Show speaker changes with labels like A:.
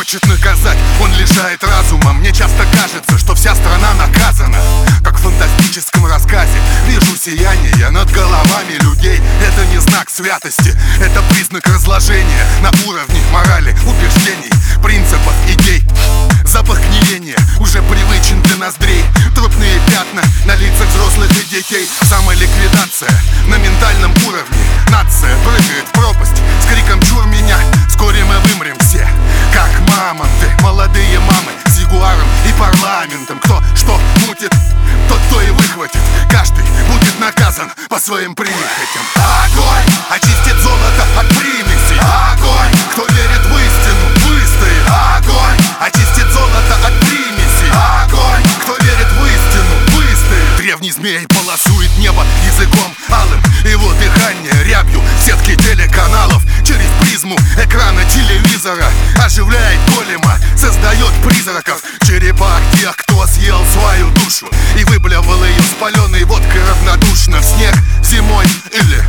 A: хочет наказать, он лишает разума. Мне часто кажется, что вся страна наказана. Как в фантастическом рассказе вижу сияние над головами людей. Это не знак святости, это признак разложения на уровне морали, убеждений, принципов, идей. Запах гниения уже привычен для ноздрей. Трупные пятна на лицах взрослых и детей. Самоликвидация на ментальном уровне. Нация прыгает в пропасть с криком «Чур меня!». Вскоре мы вымрем все, как мамонты. Молодые мамы с ягуаром и парламентом. Кто что мутит, тот то и выхватит. Каждый будет наказан по своим прихотям. Огонь очистит золото от примесей. Огонь, кто верит в истину, выстоит. Огонь очистит золото от примесей. Огонь, кто верит в истину, выстоит. Древний змей полосует небо языком алым. Его дыхание рябью сетки телеканалов. Через призму экрана телевизора оживляет голема, создает призраков. Черепах тех, кто съел свою душу и выблевал ее спаленной водкой равнодушно в снег зимой или